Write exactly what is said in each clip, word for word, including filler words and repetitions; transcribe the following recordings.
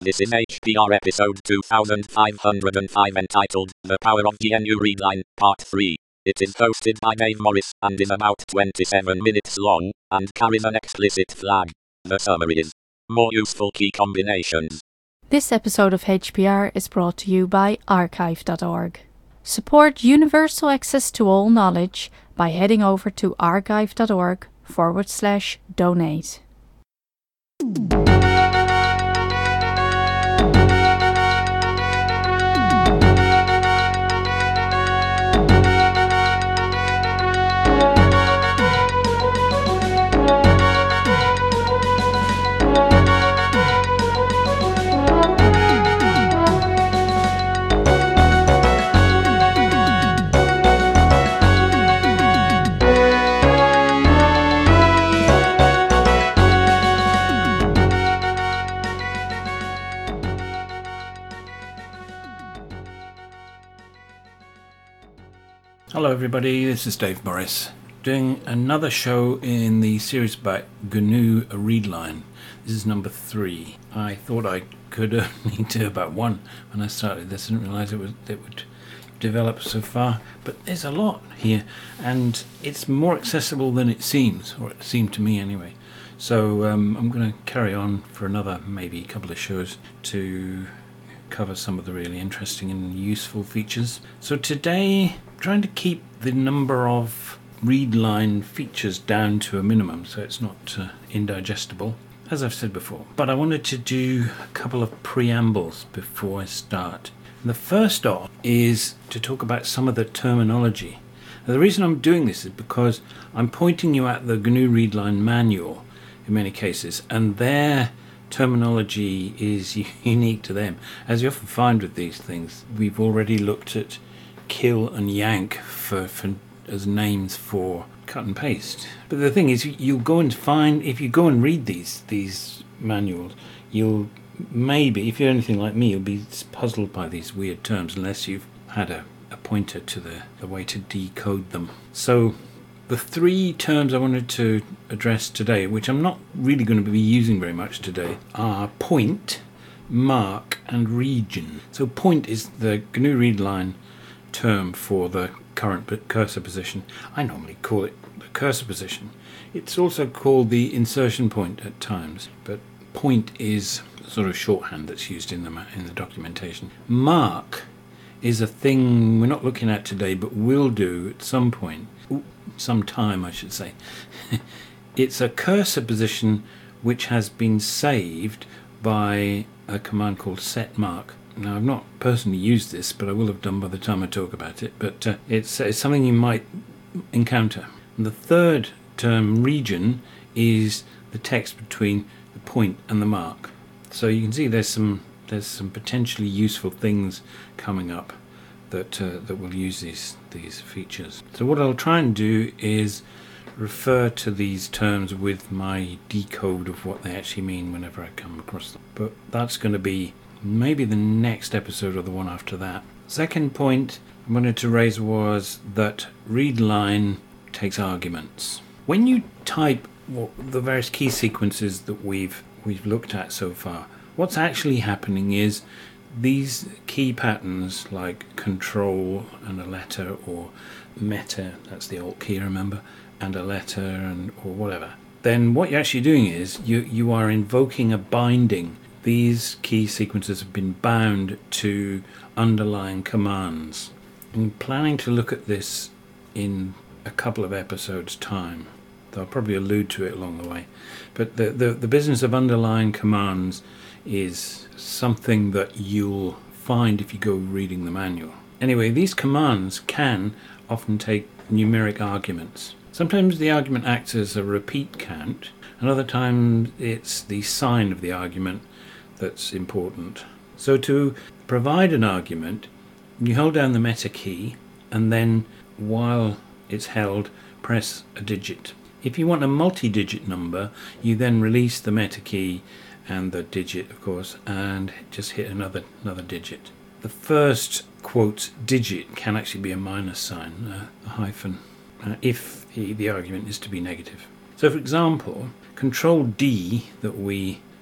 This is H P R episode two thousand five hundred five entitled The Power of G N U Readline, Part three. It is hosted by Dave Morris and is about twenty-seven minutes long and carries an explicit flag. The summary is more useful key combinations. This episode of H P R is brought to you by archive dot org. Support universal access to all knowledge by heading over to archive dot org forward slash donate. Hello everybody, this is Dave Morris, doing another show in the series about G N U Readline. This is number three. I thought I could only do about one when I started this. I didn't realise it, was, it would develop so far, but there's a lot here, and it's more accessible than it seems, or it seemed to me anyway. So um, I'm going to carry on for another maybe couple of shows to cover some of the really interesting and useful features. So today, I'm trying to keep the number of readline features down to a minimum so it's not uh, indigestible, as I've said before. But I wanted to do a couple of preambles before I start. And the first off is to talk about some of the terminology. Now, the reason I'm doing this is because I'm pointing you at the G N U Readline manual in many cases, and their terminology is unique to them. As you often find with these things, we've already looked at kill and yank for, for as names for cut and paste. But the thing is, you'll go and find, if you go and read these these manuals, you'll maybe, if you're anything like me, you'll be puzzled by these weird terms unless you've had a, a pointer to the, the way to decode them. So the three terms I wanted to address today, which I'm not really going to be using very much today, are point, mark, and region. So point is the G N U Readline term for the current cursor position. I normally call it the cursor position. It's also called the insertion point at times, but point is sort of shorthand that's used in the in the documentation. Mark is a thing we're not looking at today, but will do at some point. Ooh, some time, I should say. It's a cursor position which has been saved by a command called setMark. Now, I've not personally used this, but I will have done by the time I talk about it. But uh, it's, it's something you might encounter. And the third term, region, is the text between the point and the mark. So you can see there's some there's some potentially useful things coming up that uh, that will use these these features. So what I'll try and do is refer to these terms with my decode of what they actually mean whenever I come across them. But that's going to be maybe the next episode or the one after that. Second point I wanted to raise was that readline takes arguments. When you type what, the various key sequences that we've we've looked at so far, what's actually happening is these key patterns like control and a letter, or meta, that's the alt key, remember, and a letter, and or whatever, then what you're actually doing is you, you are invoking a binding. These key sequences have been bound to underlying commands. I'm planning to look at this in a couple of episodes' time. I'll probably allude to it along the way. But the, the, the business of underlying commands is something that you'll find if you go reading the manual. Anyway, these commands can often take numeric arguments. Sometimes the argument acts as a repeat count, and other times it's the sign of the argument that's important. So to provide an argument, you hold down the meta key, and then while it's held, press a digit. If you want a multi-digit number, you then release the meta key and the digit, of course, and just hit another another digit. The first, quote, digit can actually be a minus sign, uh, a hyphen, uh, if the, the argument is to be negative. So, for example, Control D that we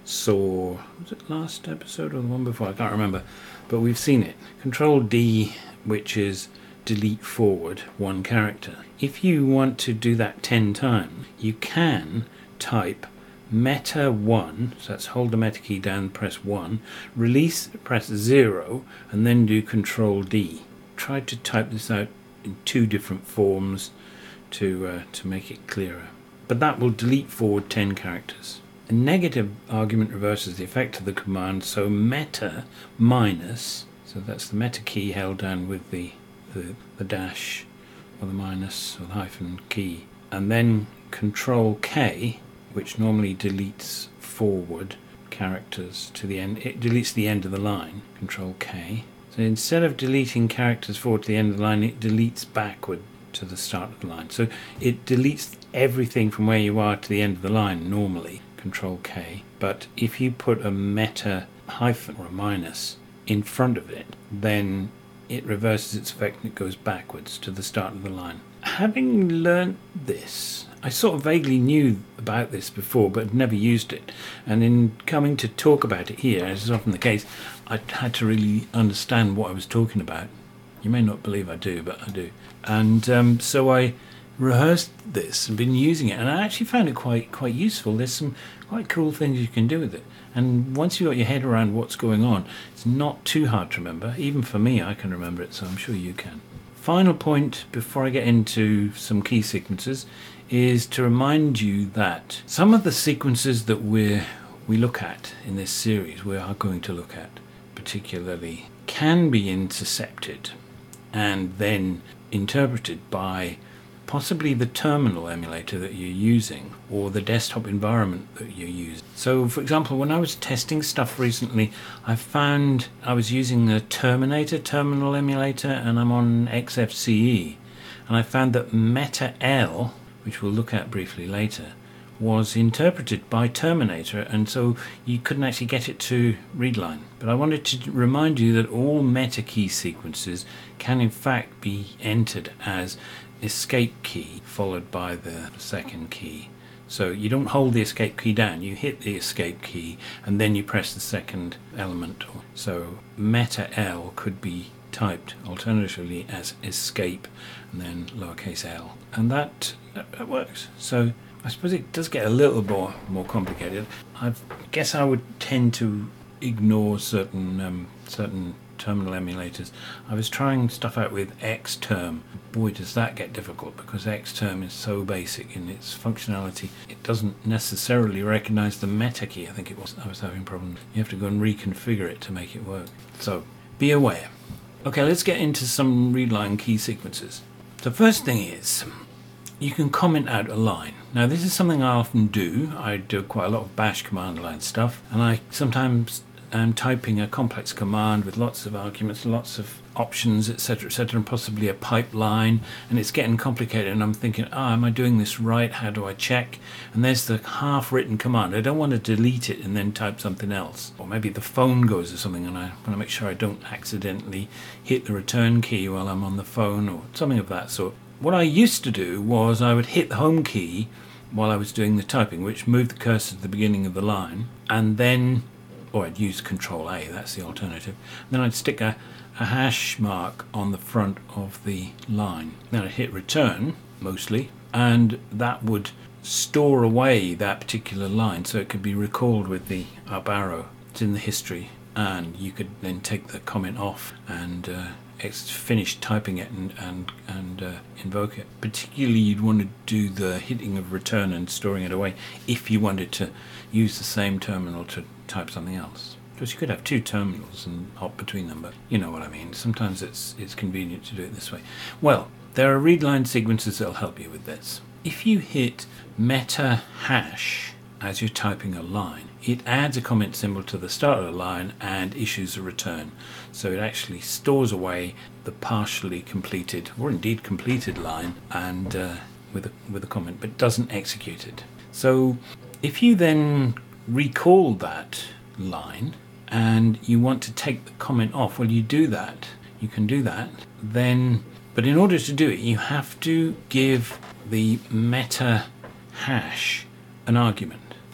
saw, was it last episode or the one before? I can't remember, but we've seen it. Control D, which is delete forward one character. If you want to do that ten times, you can type meta one, so that's hold the meta key down, press one, release, press zero, and then do Control D. Try to type this out in two different forms to uh, to make it clearer. But that will delete forward ten characters. A negative argument reverses the effect of the command, so meta minus, so that's the meta key held down with the, the, the dash or the minus or the hyphen key, and then Control K, which normally deletes forward characters to the end. It deletes the end of the line, Control K. So instead of deleting characters forward to the end of the line, it deletes backward to the start of the line. So it deletes everything from where you are to the end of the line normally, Control K. But if you put a meta hyphen or a minus in front of it, then it reverses its effect and it goes backwards to the start of the line. Having learnt this, I sort of vaguely knew about this before, but had never used it. And in coming to talk about it here, as is often the case, I had to really understand what I was talking about. You may not believe I do, but I do. And um, so I rehearsed this and been using it, and I actually found it quite quite useful. There's some quite cool things you can do with it. And once you've got your head around what's going on, it's not too hard to remember. Even for me, I can remember it, so I'm sure you can. Final point before I get into some key sequences is to remind you that some of the sequences that we we look at in this series, we are going to look at particularly, can be intercepted and then interpreted by possibly the terminal emulator that you're using or the desktop environment that you're using. So for example, when I was testing stuff recently, I found I was using the Terminator terminal emulator and I'm on X F C E, and I found that Meta L, which we'll look at briefly later, was interpreted by Terminator, and so you couldn't actually get it to readline. But I wanted to remind you that all meta key sequences can in fact be entered as escape key followed by the second key. So you don't hold the escape key down, you hit the escape key and then you press the second element. So meta L could be typed alternatively as escape and then lowercase l, and that, that works. So I suppose it does get a little more more complicated. I guess I would tend to ignore certain um, certain terminal emulators. I was trying stuff out with Xterm. Boy, does that get difficult, because Xterm is so basic in its functionality. It doesn't necessarily recognize the meta key. I think it was. I was having problems. You have to go and reconfigure it to make it work. So be aware. Okay, let's get into some readline key sequences. The first thing is, you can comment out a line. Now this is something I often do. I do quite a lot of bash command line stuff, and I sometimes am typing a complex command with lots of arguments, lots of options, etc, etc, and possibly a pipeline, and it's getting complicated, and I'm thinking, ah, oh, am I doing this right? How do I check? And there's the half-written command. I don't want to delete it and then type something else. Or maybe the phone goes or something, and I want to make sure I don't accidentally hit the return key while I'm on the phone, or something of that sort. What I used to do was I would hit the home key while I was doing the typing, which moved the cursor to the beginning of the line, and then, or I'd use Control A, that's the alternative. Then I'd stick a, a hash mark on the front of the line. Then I'd hit return, mostly, and that would store away that particular line so it could be recalled with the up arrow. It's in the history, and you could then take the comment off and uh, finish typing it and and, and uh, invoke it. Particularly you'd want to do the hitting of return and storing it away if you wanted to use the same terminal to type something else. Because you could have two terminals and hop between them, but you know what I mean. Sometimes it's it's convenient to do it this way. Well, there are readline sequences that'll help you with this. If you hit meta hash as you're typing a line, it adds a comment symbol to the start of the line and issues a return. So it actually stores away the partially completed, or indeed completed line, and uh, with a with a comment, but doesn't execute it. So if you then recall that line and you want to take the comment off, well, you do that. You can do that. Then, but in order to do it, you have to give the meta hash an argument.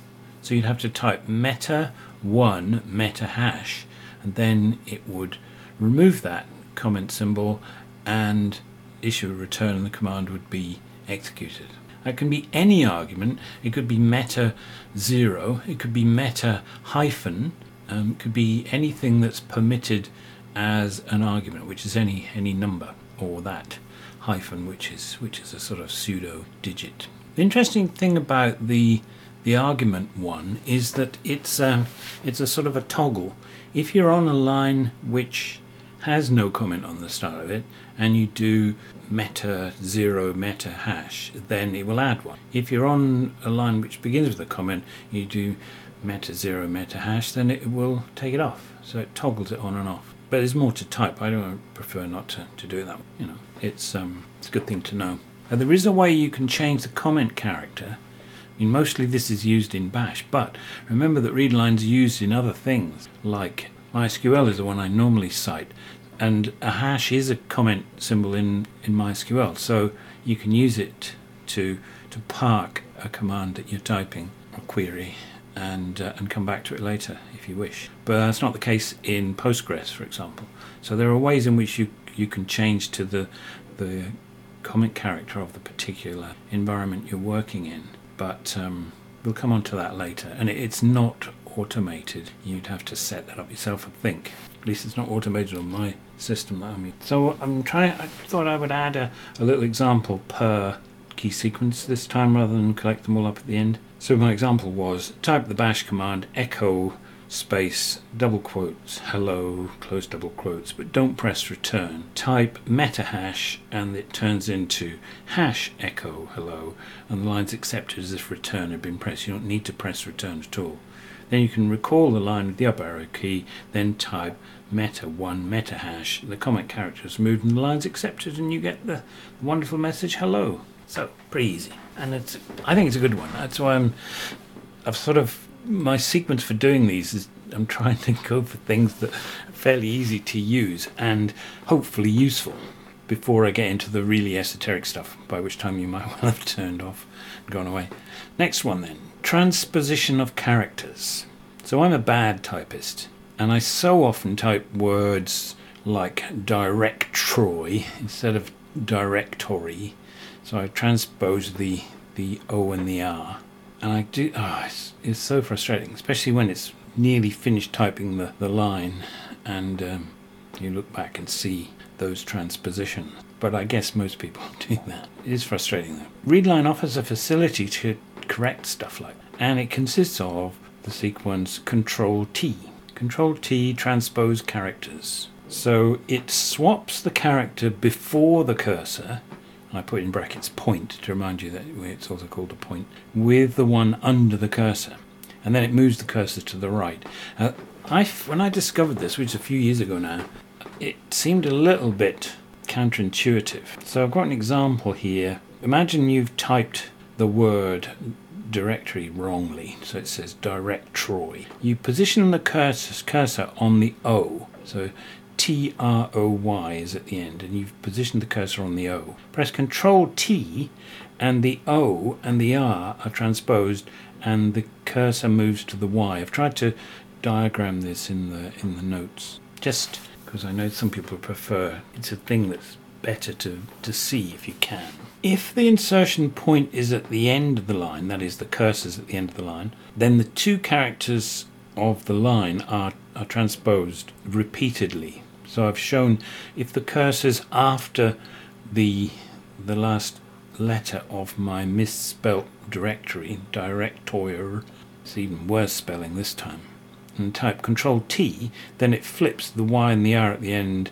So you'd have to type meta one meta hash, and then it would remove that comment symbol and issue a return, and the command would be executed. That can be any argument. It could be meta zero, it could be meta hyphen, um, it could be anything that's permitted as an argument, which is any any number, or that hyphen, which is which is a sort of pseudo digit. The interesting thing about the the argument one is that it's a, it's a sort of a toggle. If you're on a line which has no comment on the start of it, and you do meta zero meta hash, then it will add one. If you're on a line which begins with a comment, you do meta zero meta hash, then it will take it off. So it toggles it on and off. But there's more to type. I don't prefer not to, to do that. You know, it's um it's a good thing to know. Now, there is a way you can change the comment character. I mean, mostly this is used in Bash, but remember that readlines are used in other things, like MySQL is the one I normally cite, and a hash is a comment symbol in, in MySQL, so you can use it to to park a command that you're typing, a query, and uh, and come back to it later if you wish. But that's not the case in Postgres, for example. So there are ways in which you you can change to the the comment character of the particular environment you're working in. But um, we'll come on to that later. And it, it's not automated. You'd have to set that up yourself, I think. At least it's not automated on my system. I mean, so I'm trying. I thought I would add a, a little example per key sequence this time, rather than collect them all up at the end. So my example was type the bash command echo space double quotes hello close double quotes, but don't press return. Type meta hash and it turns into hash echo hello, and the line's accepted as if return had been pressed. You don't need to press return at all. Then you can recall the line with the up arrow key, then type meta one meta hash, the comment character is moved and the line's accepted, and you get the wonderful message hello. So pretty easy, and it's I think it's a good one. That's why I'm I've sort of my sequence for doing these is I'm trying to go for things that are fairly easy to use and hopefully useful before I get into the really esoteric stuff, by which time you might well have turned off and gone away. Next one then, transposition of characters. So I'm a bad typist, and I so often type words like directory instead of directory. So I transpose the the O and the R. And I do, oh, it's, it's so frustrating, especially when it's nearly finished typing the, the line and um, you look back and see those transpositions. But I guess most people do that. It is frustrating though. Readline offers a facility to correct stuff like that, and it consists of the sequence control T. control T transpose characters. So it swaps the character before the cursor, I put in brackets point to remind you that it's also called a point, with the one under the cursor, and then it moves the cursor to the right. Uh, I, when I discovered this, which is a few years ago now, it seemed a little bit counterintuitive. So I've got an example here. Imagine you've typed the word directory wrongly, so it says directory. You position the cursor, cursor on the O, so T R O Y is at the end, and you've positioned the cursor on the O. Press control T and the O and the R are transposed and the cursor moves to the Y. I've tried to diagram this in the in the notes, just because I know some people prefer, it's a thing that's better to, to see if you can. If the insertion point is at the end of the line, that is the cursor's at the end of the line, then the two characters of the line are, are transposed repeatedly. So I've shown if the cursor's after the the last letter of my misspelt directory, directory, it's even worse spelling this time, and type control T, then it flips the Y and the R at the end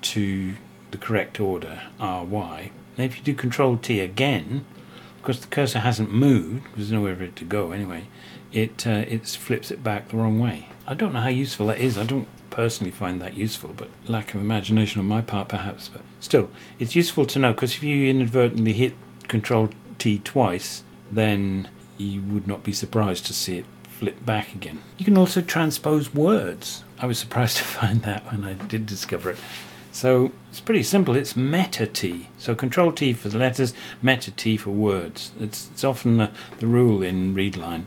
to the correct order, R Y. And if you do control T again, because the cursor hasn't moved, there's nowhere for it to go anyway, it uh, it flips it back the wrong way. I don't know how useful that is. I don't personally find that useful, but lack of imagination on my part perhaps. But still, it's useful to know, because if you inadvertently hit control T twice, then you would not be surprised to see it flip back again. You can also transpose words. I was surprised to find that when I did discover it. So it's pretty simple. It's meta T. So control T for the letters, meta T for words. It's, it's often the, the rule in readline.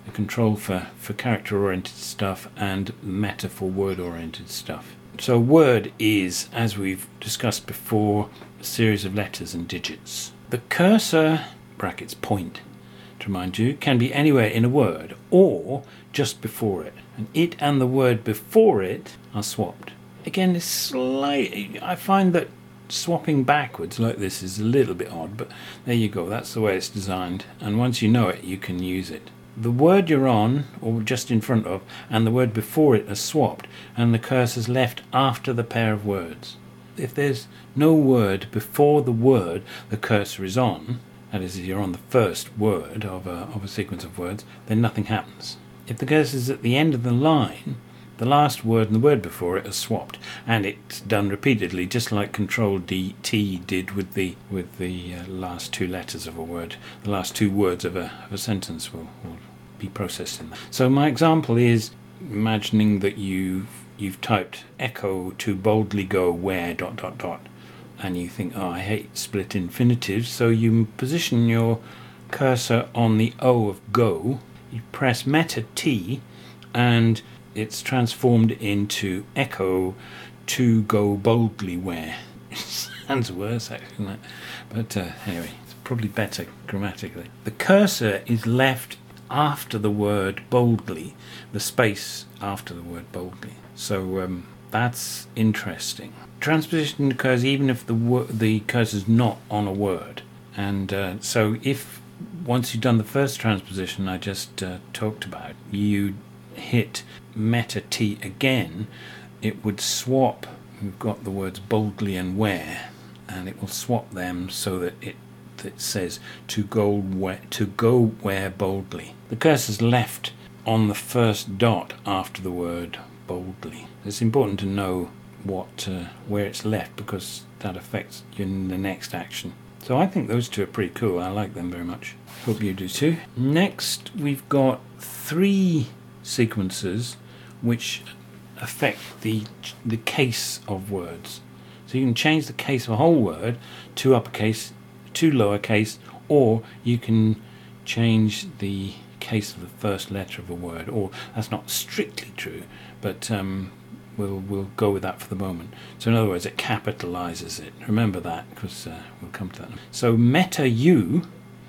the control for, for character-oriented stuff and meta for word-oriented stuff. So word is, as we've discussed before, a series of letters and digits. The cursor, brackets point, to remind you, can be anywhere in a word or just before it. And it and the word before it are swapped. Again, it's slightly, I find that swapping backwards like this is a little bit odd, but there you go, that's the way it's designed. And once you know it, you can use it. The word you're on, or just in front of, and the word before it are swapped, and the cursor's left after the pair of words. If there's no word before the word the cursor is on, that is, if you're on the first word of a, of a sequence of words, then nothing happens. If the cursor's at the end of the line, the last word and the word before it are swapped, and it's done repeatedly, just like Control D T did with the with the uh, last two letters of a word. The last two words of a of a sentence will, will be processed in that. So my example is imagining that you've you've typed echo to boldly go where dot dot dot, and you think, oh, I hate split infinitives, so you position your cursor on the O of go, you press meta T, and it's transformed into echo to go boldly where. It sounds worse, actually, doesn't it? But uh, anyway, it's probably better grammatically. The cursor is left after the word boldly, the space after the word boldly. So um, that's interesting. Transposition occurs even if the wo- the cursor is not on a word. And uh, so if once you've done the first transposition I just uh, talked about, you hit meta T again, it would swap, we've got the words boldly and where, and it will swap them so that it that says to go where, to go where boldly. The cursor's left on the first dot after the word boldly. It's important to know what uh, where it's left, because that affects you in the next action. So I think those two are pretty cool. I like them very much. Hope you do too. Next we've got three sequences which affect the the case of words. So you can change the case of a whole word to uppercase, to lowercase, or you can change the case of the first letter of a word. Or that's not strictly true, but um, we'll we'll go with that for the moment. So in other words, it capitalizes it. Remember that, because uh, we'll come to that. So meta U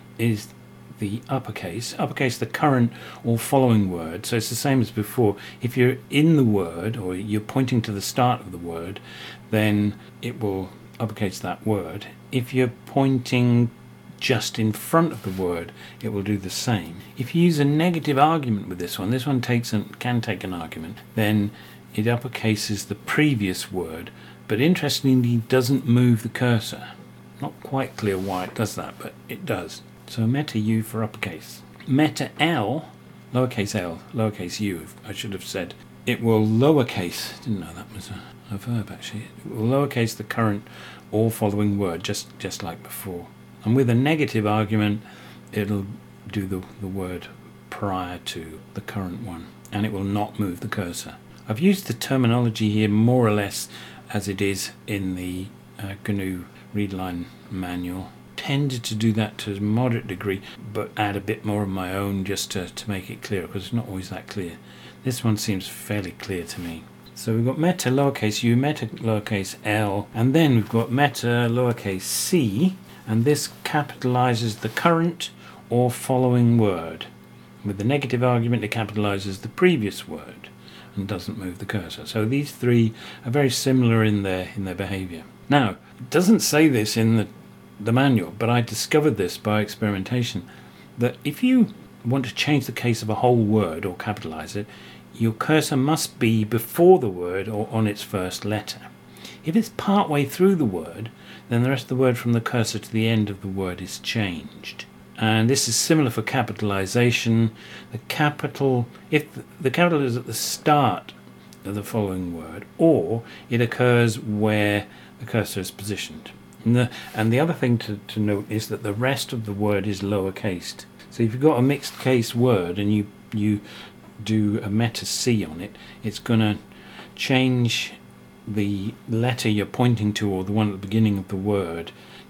is the uppercase, uppercase the current or following word. So it's the same as before. If you're in the word or you're pointing to the start of the word, then it will uppercase that word. If you're pointing just in front of the word, it will do the same. If you use a negative argument with this one, this one takes an, can take an argument, then it uppercases the previous word, but interestingly doesn't move the cursor. Not quite clear why it does that, but it does. So meta U for uppercase. Meta L, lowercase l, lowercase u, I should have said. It will lowercase, didn't know that was a, a verb actually. It will lowercase the current or following word, just, just like before. And with a negative argument, it'll do the, the word prior to the current one, and it will not move the cursor. I've used the terminology here more or less as it is in the uh, G N U Readline manual. Tended to do that to a moderate degree, but add a bit more of my own just to, to make it clear, because it's not always that clear. This one seems fairly clear to me. So we've got meta lowercase u, meta lowercase l, and then we've got meta lowercase c, and this capitalizes the current or following word. With the negative argument, it capitalizes the previous word and doesn't move the cursor. So these three are very similar in their in their behavior. Now, it doesn't say this in the the manual, but I discovered this by experimentation, that if you want to change the case of a whole word or capitalize it, your cursor must be before the word or on its first letter. If it's part way through the word, then the rest of the word from the cursor to the end of the word is changed. And this is similar for capitalization. The capital, if the capital is at the start of the following word, or it occurs where the cursor is positioned. And the, and the other thing to, to note is that the rest of the word is lowercased. So if you've got a mixed case word and you you do a meta C on it, it's going to change the letter you're pointing to, or the one at the beginning of the word,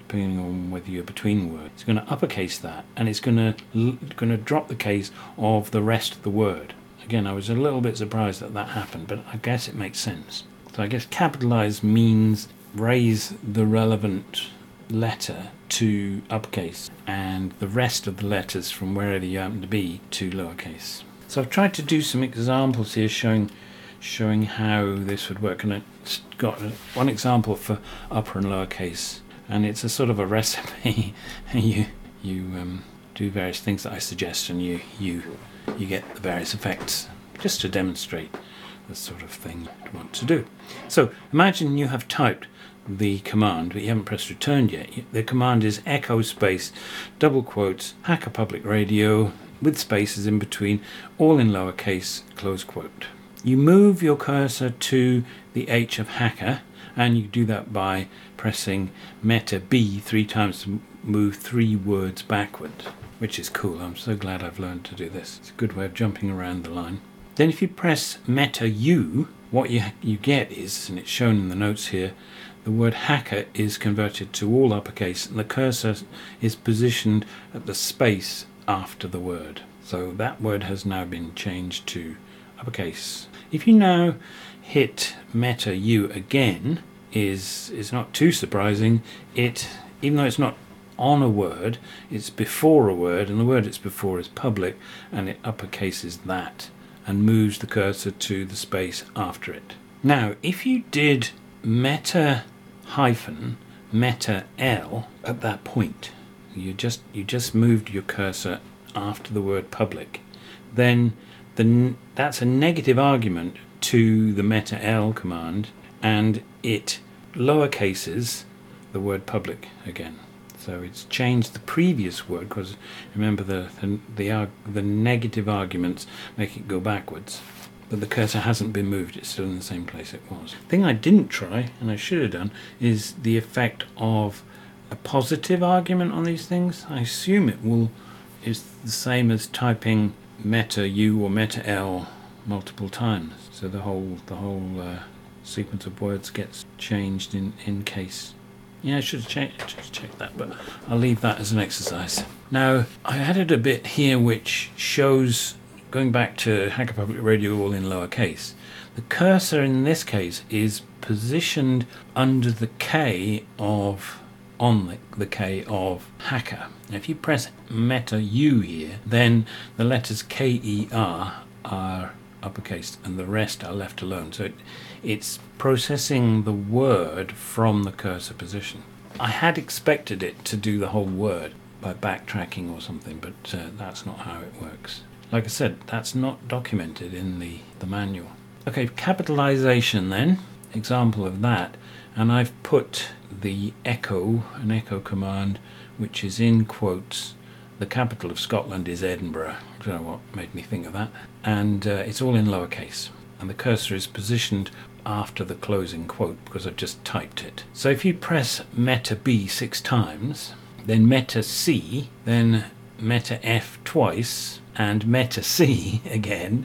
depending on whether you're between words. It's going to uppercase that, and it's going to going to drop the case of the rest of the word. Again, I was a little bit surprised that that happened, but I guess it makes sense. So I guess capitalize means raise the relevant letter to uppercase and the rest of the letters from wherever you happen to be to lowercase. So I've tried to do some examples here showing showing how this would work, and it's got one example for upper and lowercase, and it's a sort of a recipe. you you um, do various things that I suggest, and you you you get the various effects just to demonstrate the sort of thing you want to do. So imagine you have typed the command, but you haven't pressed return yet. The command is echo space double quotes Hacker Public Radio with spaces in between, all in lowercase, close quote. You move your cursor to the H of Hacker, and you do that by pressing Meta B three times to move three words backwards, which is cool. I'm so glad I've learned to do this. It's a good way of jumping around the line. Then if you press Meta U, what you you get is, and it's shown in the notes here, the word hacker is converted to all uppercase, and the cursor is positioned at the space after the word. So that word has now been changed to uppercase. If you now hit Meta U again, is is not too surprising. It, even though it's not on a word, it's before a word, and the word it's before is public, and it uppercases that and moves the cursor to the space after it. Now, if you did Meta hyphen Meta L at that point, you just you just moved your cursor after the word public, then the that's a negative argument to the Meta L command, and it lowercases the word public again. So it's changed the previous word, because remember the the, the the negative arguments make it go backwards, but the cursor hasn't been moved, it's still in the same place it was. The thing I didn't try, and I should have done, is the effect of a positive argument on these things. I assume it will is the same as typing Meta U or Meta L multiple times, so the whole the whole uh, sequence of words gets changed in in case. Yeah, I should have checked, checked that, but I'll leave that as an exercise. Now, I added a bit here which shows, going back to Hacker Public Radio all in lowercase, the cursor in this case is positioned under the K of, on the, the K of Hacker. Now, if you press Meta U here, then the letters K E R are uppercase and the rest are left alone. So it, it's processing the word from the cursor position. I had expected it to do the whole word by backtracking or something, but uh, that's not how it works. Like I said, that's not documented in the, the manual. Okay, capitalization then, example of that, and I've put the echo, an echo command, which is in quotes. The capital of Scotland is Edinburgh. I don't know what made me think of that. And uh, it's all in lowercase. And the cursor is positioned after the closing quote because I've just typed it. So if you press Meta B six times, then Meta C, then Meta F twice, and Meta C again,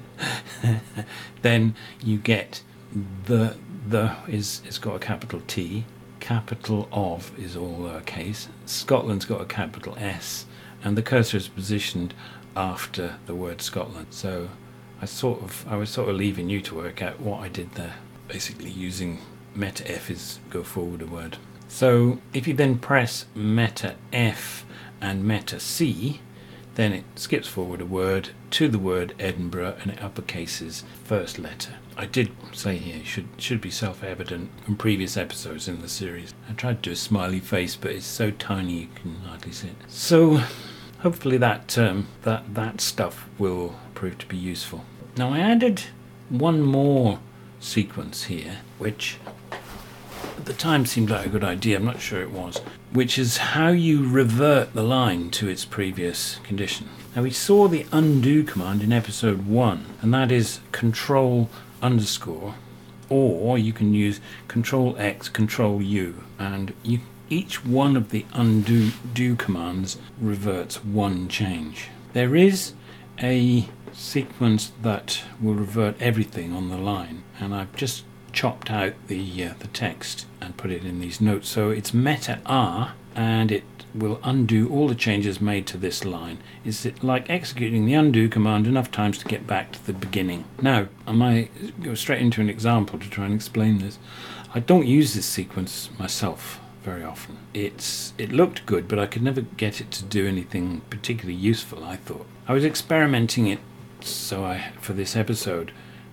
then you get the, the is, it's got a capital T, capital of is all lowercase, Scotland's got a capital S, and the cursor is positioned after the word Scotland. So I sort of I was sort of leaving you to work out what I did there, basically using Meta F is go forward a word. So if you then press Meta F and Meta C, then it skips forward a word to the word Edinburgh and it uppercases first letter. I did say here it should should be self-evident from previous episodes in the series. I tried to do a smiley face, but it's so tiny you can hardly see it. So hopefully that um, that that stuff will prove to be useful. Now I added one more sequence here, which at the time seemed like a good idea. I'm not sure it was. Which is how you revert the line to its previous condition. Now we saw the undo command in episode one, and that is control underscore, or you can use control X, control U, and you. Each one of the undo do commands reverts one change. There is a sequence that will revert everything on the line, and I've just chopped out the uh, the text and put it in these notes. So it's Meta R and it will undo all the changes made to this line. Is it like executing the undo command enough times to get back to the beginning? Now, I might go straight into an example to try and explain this. I don't use this sequence myself very often. It's it looked good, but I could never get it to do anything particularly useful, I thought. I was experimenting it so I for this episode,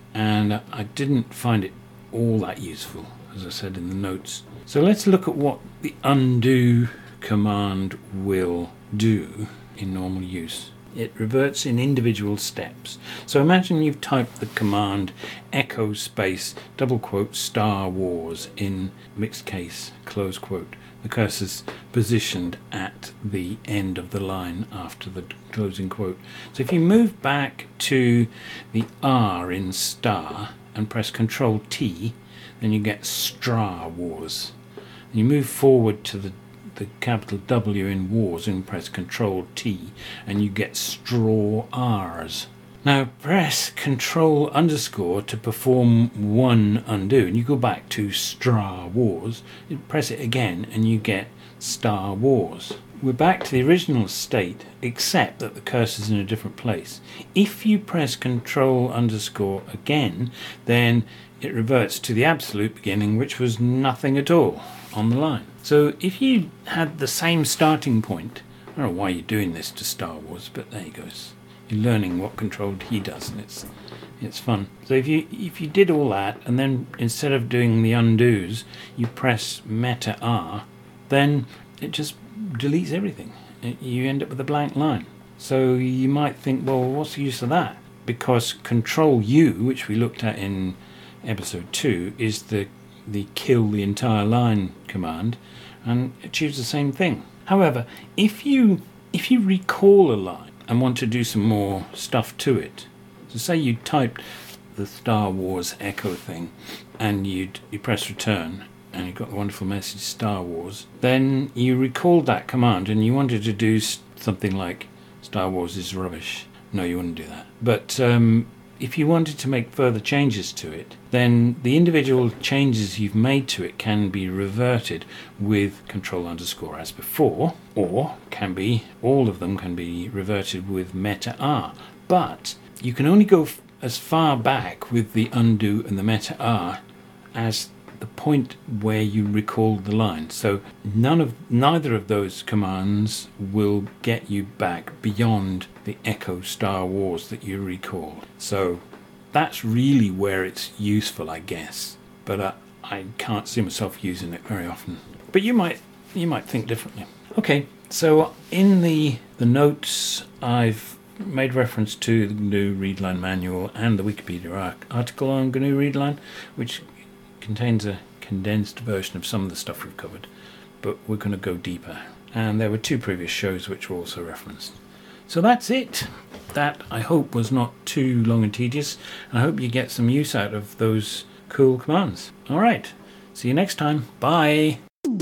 and I didn't find it all that useful, as I said in the notes. So let's look at what the undo command will do in normal use. It reverts in individual steps. So imagine you've typed the command echo space double quote Star Wars in mixed case close quote. The cursor's positioned at the end of the line after the closing quote. So if you move back to the R in star and press Control T, then you get Star Wars. And you move forward to the the capital W in wars and press Control T and you get straw R's. Now press Control underscore to perform one undo, and you go back to Star Wars, you press it again and you get Star Wars. We're back to the original state, except that the cursor's in a different place. If you press Control underscore again, then it reverts to the absolute beginning, which was nothing at all on the line. So if you had the same starting point, I don't know why you're doing this to Star Wars, but there you go. You're learning what Control T does, and it's it's fun. So if you if you did all that, and then instead of doing the undos, you press Meta R, then it just deletes everything. It, you end up with a blank line. So you might think, well, what's the use of that? Because Control U, which we looked at in episode two, is the the kill the entire line command, and achieves the same thing. However, if you if you recall a line and want to do some more stuff to it, so say you typed the Star Wars echo thing and you you press return and you got the wonderful message Star Wars, then you recalled that command and you wanted to do something like Star Wars is rubbish. No, you wouldn't do that. But um, if you wanted to make further changes to it, then the individual changes you've made to it can be reverted with Control underscore as before, or can be, all of them can be reverted with Meta R. But you can only go f- as far back with the undo and the Meta R as the point where you recalled the line. So none of neither of those commands will get you back beyond the Echo Star Wars that you recalled. So that's really where it's useful, I guess. But uh, I can't see myself using it very often. But you might you might think differently. Okay, so in the the notes I've made reference to the G N U Readline manual and the Wikipedia article on G N U Readline, which contains a condensed version of some of the stuff we've covered, but we're going to go deeper. And there were two previous shows which were also referenced. So that's it. That, I hope, was not too long and tedious. I hope you get some use out of those cool commands. All right, see you next time. Bye.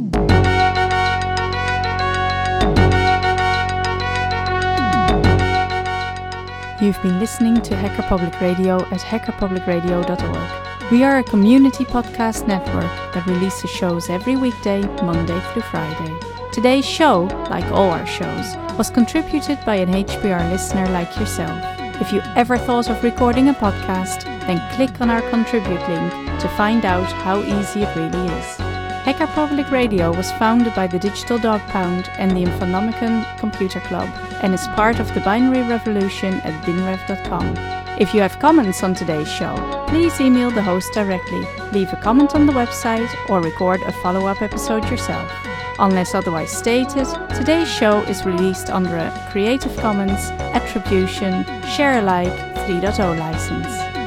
You've been listening to Hacker Public Radio at hacker public radio dot org. We are a community podcast network that releases shows every weekday, Monday through Friday. Today's show, like all our shows, was contributed by an H P R listener like yourself. If you ever thought of recording a podcast, then click on our contribute link to find out how easy it really is. Hacker Public Radio was founded by the Digital Dog Pound and the Infonomicon Computer Club and is part of the binary revolution at binrev dot com. If you have comments on today's show, please email the host directly, leave a comment on the website, or record a follow-up episode yourself. Unless otherwise stated, today's show is released under a Creative Commons Attribution Share Alike three point oh license.